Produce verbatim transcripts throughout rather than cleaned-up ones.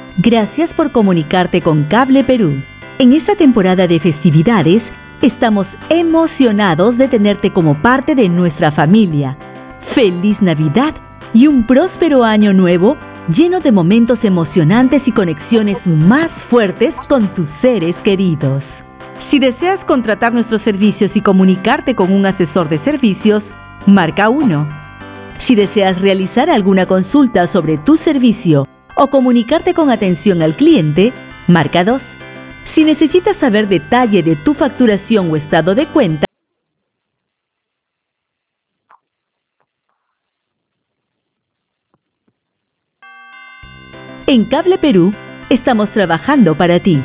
Gracias por comunicarte con Cable Perú. En esta temporada de festividades, estamos emocionados de tenerte como parte de nuestra familia. ¡Feliz Navidad y un próspero año nuevo lleno de momentos emocionantes y conexiones más fuertes con tus seres queridos! Si deseas contratar nuestros servicios y comunicarte con un asesor de servicios, marca uno. Si deseas realizar alguna consulta sobre tu servicio o comunicarte con atención al cliente, marca dos. Si necesitas saber detalle de tu facturación o estado de cuenta, en Cable Perú estamos trabajando para ti.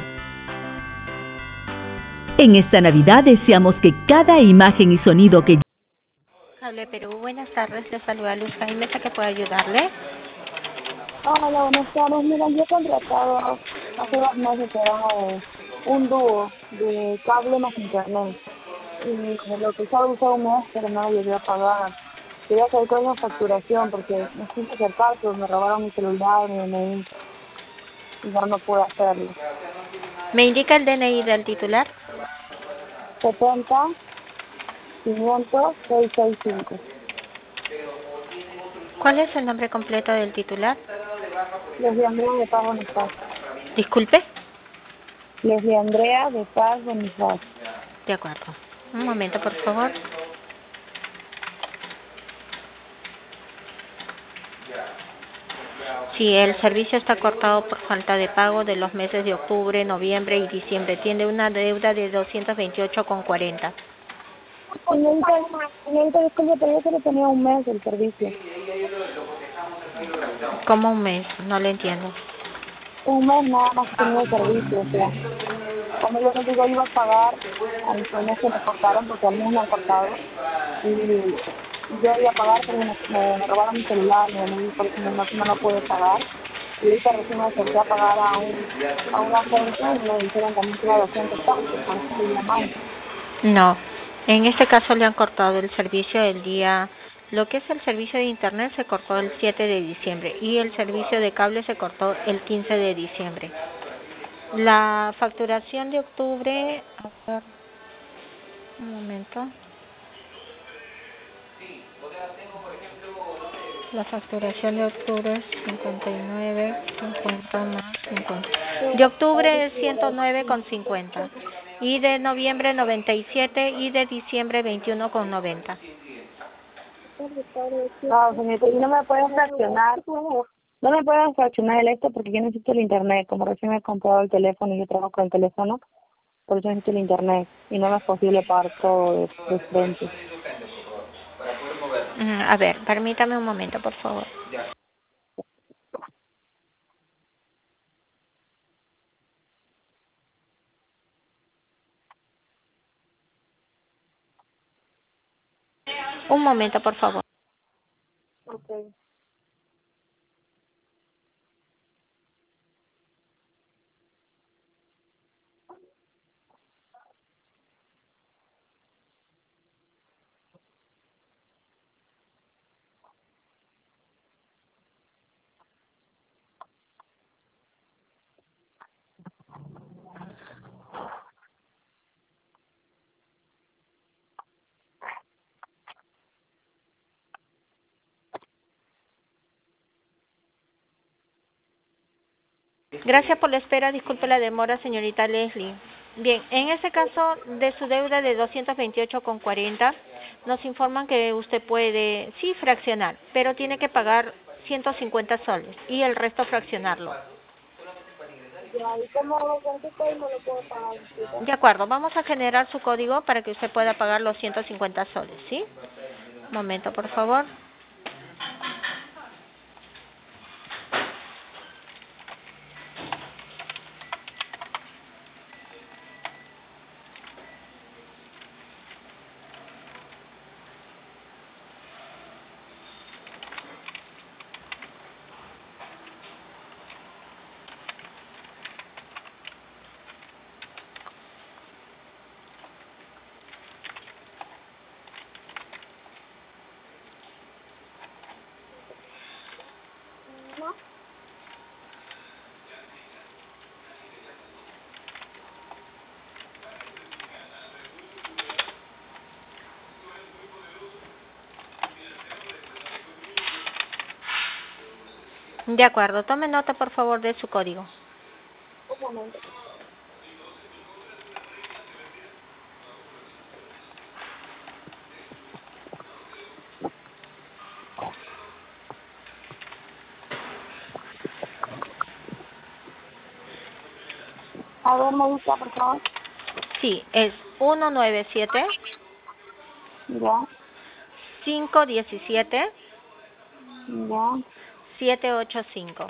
En esta Navidad deseamos que cada imagen y sonido que... Cable Perú, buenas tardes, le saluda Luz Jaime, ¿a qué puedo ayudarle? Hola, buenas tardes. Mira, yo he contratado hace dos meses era un dúo de cable más internet. Y lo que estaba usado un mes, pero no lo llegué a pagar. Quería saber cuál es la facturación, porque me quise acercar, pero me robaron mi celular, mi D N I, y ya no puedo hacerlo. ¿Me indica el D N I del titular? setenta, quinientos, seiscientos sesenta y cinco. ¿Cuál es el nombre completo del titular? Leslie Andrea de Paz Bonifaz. Disculpe. Leslie Andrea de Paz Bonifaz. De acuerdo. Un momento, por favor. Sí, el servicio está cortado por falta de pago de los meses de octubre, noviembre y diciembre. Tiene una deuda de doscientos veintiocho con cuarenta. Señorita, señorita, disculpe, pero yo solo tenía un mes el servicio. ¿Cómo un mes? No le entiendo. Un mes nada más tenía el servicio, o sea, como yo les digo, iba a pagar al mes que me cortaron, porque al mes me han cortado, y yo iba a pagar, pero me, me, me robaron mi celular, me me por eso no, no, no lo pude pagar, y ahorita recién me acerqué a pagar a un a una agencia y me dijeron también que era doscientos tantos, por eso le llamamos. No, en este caso le han cortado el servicio el día, lo que es el servicio de internet se cortó el siete de diciembre y el servicio de cable se cortó el quince de diciembre. La facturación de octubre, a ver, un momento. La facturación de octubre es cincuenta y nueve, cincuenta más cincuenta. De octubre es ciento nueve con cincuenta. Y de noviembre noventa y siete y de diciembre veintiuno con noventa. No, señorita, y no me pueden fraccionar, no me pueden fraccionar el esto porque yo necesito el internet, como recién me he comprado el teléfono y yo trabajo con el teléfono, por eso necesito el internet y no me es posible pagar todo de, de frente. A ver, permítame un momento, por favor. Un momento, por favor. Okay. Gracias por la espera, disculpe la demora, señorita Leslie. Bien, en este caso de su deuda de doscientos veintiocho con cuarenta, nos informan que usted puede, sí, fraccionar, pero tiene que pagar ciento cincuenta soles y el resto fraccionarlo. Ya, ¿y cómo hago con qué código lo puedo pagar? Disculpa. De acuerdo, vamos a generar su código para que usted pueda pagar los ciento cincuenta soles, ¿sí? Un momento, por favor. De acuerdo. Tome nota, por favor, de su código. Un momento. A ver, me dice, por favor. Sí, es uno nueve siete, Ya, cinco uno siete, ya. siete ocho cinco.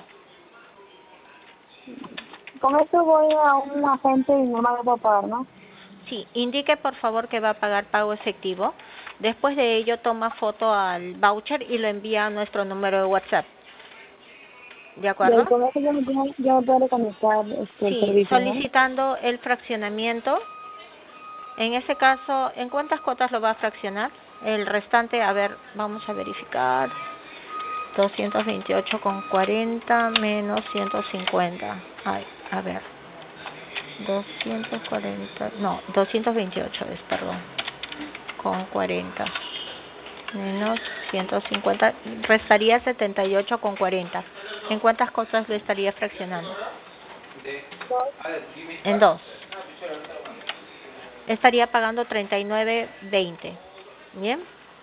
Con esto voy a un agente y no me lo puedo pagar, ¿no? Sí, indique por favor que va a pagar pago efectivo. Después de ello toma foto al voucher y lo envía a nuestro número de WhatsApp. ¿De Y ahí acuerdo? con eso yo me, tengo- yo me puedo conectar este, el Sí, servicio, ¿no? solicitando el fraccionamiento. En ese caso, ¿en cuántas cuotas lo va a fraccionar? El restante, a ver, vamos a verificar. doscientos veintiocho con cuarenta menos ciento cincuenta. Ay, a ver. doscientos cuarenta, no, doscientos veintiocho es, perdón, con cuarenta. Menos ciento cincuenta, restaría setenta y ocho con cuarenta. ¿En cuántas cosas lo estaría fraccionando? En dos. Estaría pagando treinta y nueve veinte. ¿Bien?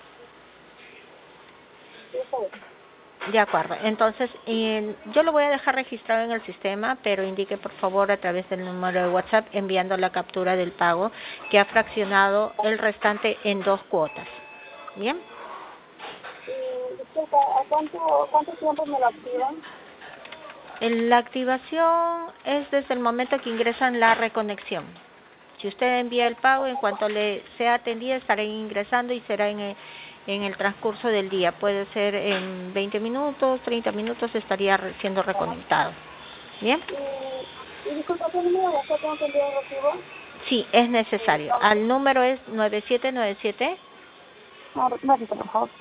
De acuerdo. Entonces, eh, yo lo voy a dejar registrado en el sistema, pero indique por favor a través del número de WhatsApp enviando la captura del pago que ha fraccionado el restante en dos cuotas. ¿Bien? Y, disculpa, ¿a cuánto, cuánto tiempo me lo activan? La activación es desde el momento que ingresan la reconexión. Si usted envía el pago, en cuanto le sea atendida, estará ingresando y será en el, en el transcurso del día. Puede ser en veinte minutos, treinta minutos, estaría re- siendo reconectado. ¿Bien? Y, y disculpa, ¿qué número de WhatsApp tengo que enviar el recibo? Sí, es necesario. Al número es nueve siete nueve siete, No, repite, por favor.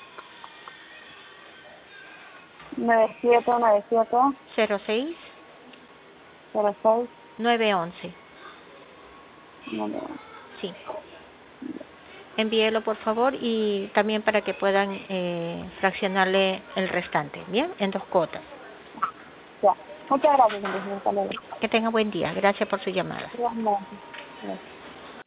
nueve siete nueve siete cero seis, cero seis nueve once. nueve. Sí. Envíelo por favor y también para que puedan eh, fraccionarle el restante. ¿Bien? En dos cuotas. Ya. Muchas gracias, entonces. Hasta luego. Que tenga buen día. Gracias por su llamada. Gracias. Gracias.